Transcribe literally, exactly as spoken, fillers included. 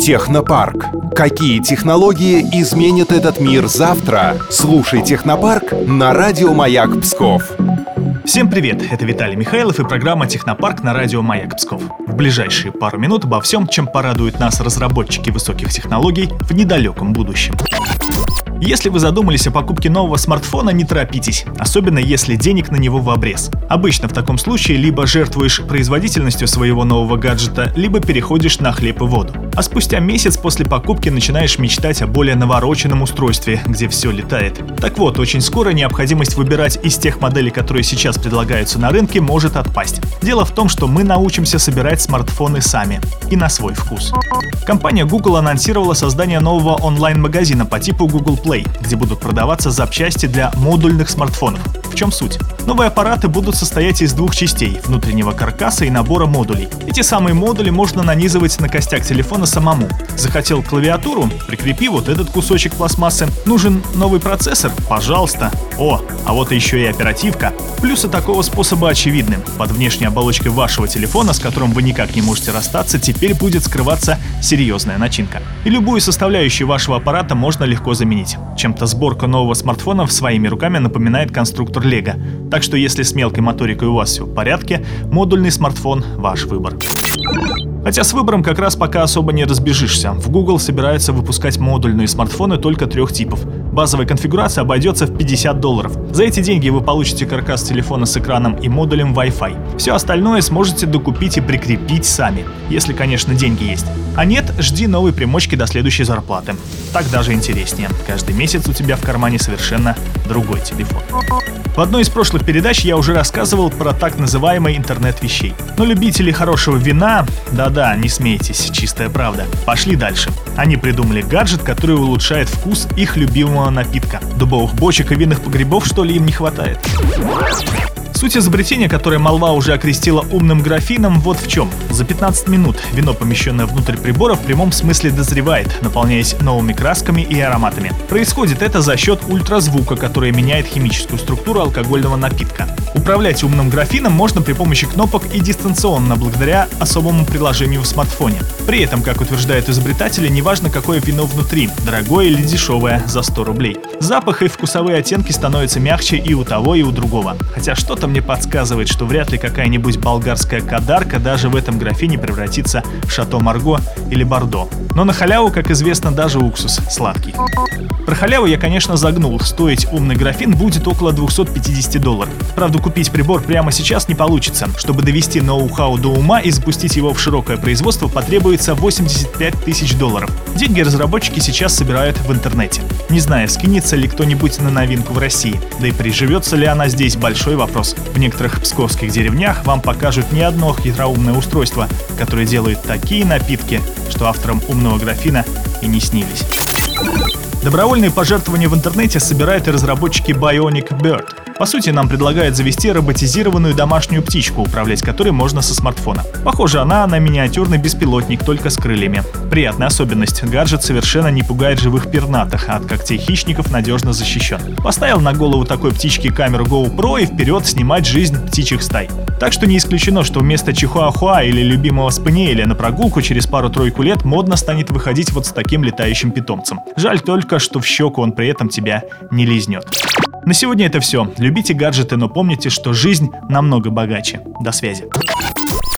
Технопарк. Какие технологии изменят этот мир завтра? Слушай Технопарк на радио Маяк Псков. Всем привет, это Виталий Михайлов и программа «Технопарк» на радио «Маяк Псков». В ближайшие пару минут обо всем, чем порадуют нас разработчики высоких технологий в недалеком будущем. Если вы задумались о покупке нового смартфона, не торопитесь, особенно если денег на него в обрез. Обычно в таком случае либо жертвуешь производительностью своего нового гаджета, либо переходишь на хлеб и воду. А спустя месяц после покупки начинаешь мечтать о более навороченном устройстве, где все летает. Так вот, очень скоро необходимость выбирать из тех моделей, которые сейчас предлагаются на рынке, может отпасть. Дело в том, что мы научимся собирать смартфоны сами и на свой вкус. Компания Google анонсировала создание нового онлайн-магазина по типу Google Play, где будут продаваться запчасти для модульных смартфонов. В чем суть? Новые аппараты будут состоять из двух частей – внутреннего каркаса и набора модулей. Эти самые модули можно нанизывать на костяк телефона самому. Захотел клавиатуру? Прикрепи вот этот кусочек пластмассы. Нужен новый процессор? Пожалуйста. О, а вот еще и оперативка. Плюсы такого способа очевидны. Под внешней оболочкой вашего телефона, с которым вы никак не можете расстаться, теперь будет скрываться серьезная начинка. И любую составляющую вашего аппарата можно легко заменить. Чем-то сборка нового смартфона своими руками напоминает конструктор Лего. Так что если с мелкой моторикой у вас все в порядке, модульный смартфон – ваш выбор. Хотя с выбором как раз пока особо не разбежишься. В Google собираются выпускать модульные смартфоны только трех типов. Базовая конфигурация обойдется в пятьдесят долларов. За эти деньги вы получите каркас телефона с экраном и модулем Wi-Fi. Все остальное сможете докупить и прикрепить сами, если, конечно, деньги есть. А нет, жди новой примочки до следующей зарплаты. Так даже интереснее. Каждый месяц у тебя в кармане совершенно другой телефон. В одной из прошлых передач я уже рассказывал про так называемый интернет вещей. Но любители хорошего вина, да-да, не смейтесь, чистая правда, пошли дальше. Они придумали гаджет, который улучшает вкус их любимого напитка. Дубовых бочек и винных погребов, что ли, им не хватает? Суть изобретения, которое молва уже окрестила умным графином, вот в чем. За пятнадцать минут вино, помещенное внутрь прибора, в прямом смысле дозревает, наполняясь новыми красками и ароматами. Происходит это за счет ультразвука, который меняет химическую структуру алкогольного напитка. Управлять умным графином можно при помощи кнопок и дистанционно, благодаря особому приложению в смартфоне. При этом, как утверждают изобретатели, неважно, какое вино внутри, дорогое или дешевое, за сто рублей. Запах и вкусовые оттенки становятся мягче и у того, и у другого. Хотя что-то мне подсказывает, что вряд ли какая-нибудь болгарская кадарка даже в этом графине превратится в Шато Марго или Бордо. Но на халяву, как известно, даже уксус сладкий. Про халяву я, конечно, загнул. Стоить умный графин будет около двести пятьдесят долларов. Правда, купить прибор прямо сейчас не получится. Чтобы довести ноу-хау до ума и запустить его в широкое производство, потребуется восемьдесят пять тысяч долларов. Деньги разработчики сейчас собирают в интернете. Не знаю, скинется ли кто-нибудь на новинку в России. Да и приживется ли она здесь – большой вопрос. В некоторых псковских деревнях вам покажут не одно хитроумное устройство, которое делает такие напитки, что авторам умного графина и не снились. Добровольные пожертвования в интернете собирают и разработчики Bionic Bird. По сути, нам предлагают завести роботизированную домашнюю птичку, управлять которой можно со смартфона. Похоже, она на миниатюрный беспилотник, только с крыльями. Приятная особенность. Гаджет совершенно не пугает живых пернатых, а от когтей хищников надежно защищен. Поставил на голову такой птички камеру GoPro и вперед снимать жизнь птичьих стай. Так что не исключено, что вместо чихуахуа или любимого спаниеля на прогулку через пару-тройку лет модно станет выходить вот с таким летающим питомцем. Жаль только, что в щеку он при этом тебя не лизнет. На сегодня это все. Любите гаджеты, но помните, что жизнь намного богаче. До связи.